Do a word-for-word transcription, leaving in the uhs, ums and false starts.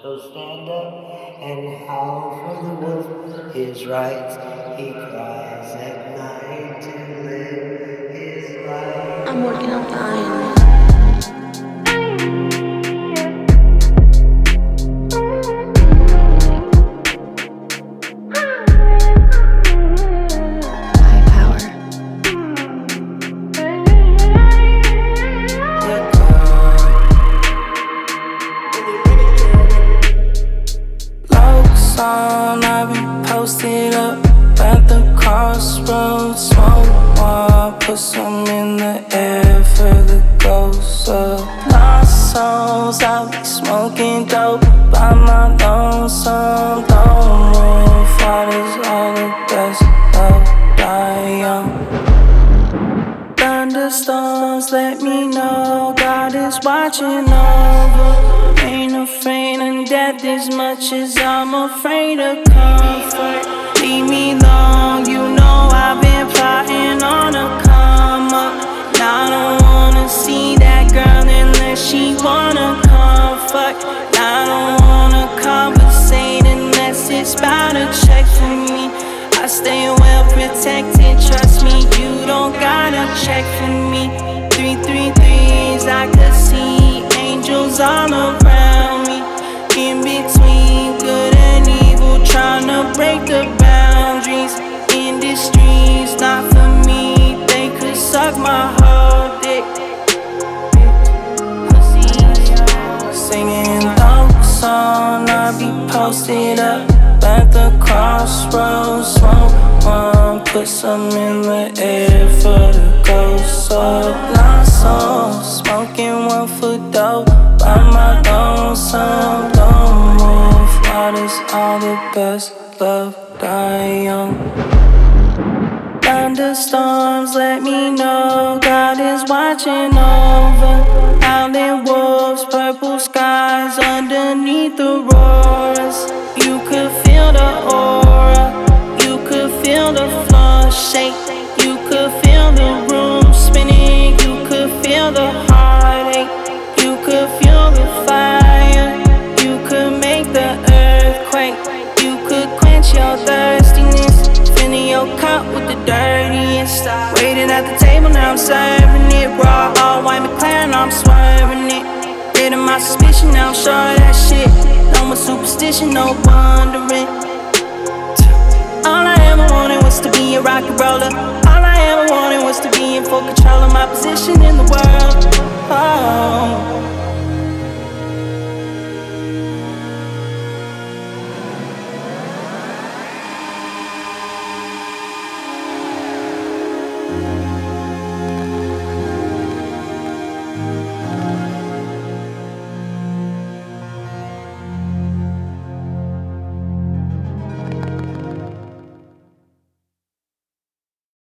So stand up and howl for the wolf his rights. He cries at night to live his life. I'm working on dying. I be posted up at the crossroads. Smoke one, put some in the air for the ghosts of lost souls. I be smoking dope by my lonesome. Don't move, water's all the best love, die young. Thunderstorms let me know God is watching over. Ain't afraid of death as much as I'm afraid of comfort. Leave me alone, you know I've been plotting on a come up. I don't wanna see that girl unless she wanna comfort. I don't wanna conversate unless it's about a check for me. I stay well protected, trust me, you don't gotta check for me. Three, three, threes, I could see angels all around me. In between good and evil, trying to break the boundaries. Industries not for me, they could suck my whole dick. Singing love song, I be posted up at the crossroads. Smoke one, put some in the air for the ghosts of lost souls. Smoking one for dope by my lonesome. Don't move, water's all the best love, die young. Thunderstorms let me know God is watching over. Howling wolves, purple skies underneath the roars. You could feel the aura, you could feel the floor shake. You could feel the room spinning, you could feel the heartache. You could feel the fire, you could make the earthquake. You could quench your thirstiness, filling your cup with the dirtiest. Waiting at the table, now I'm serving it raw. All white McLaren, I'm swerving it. Rid of my suspicion, now I'm sure of that shit. No more superstition, no wondering. All I ever wanted was to be a rock and roller. All I ever wanted was to be in full control of my position in the world. Oh.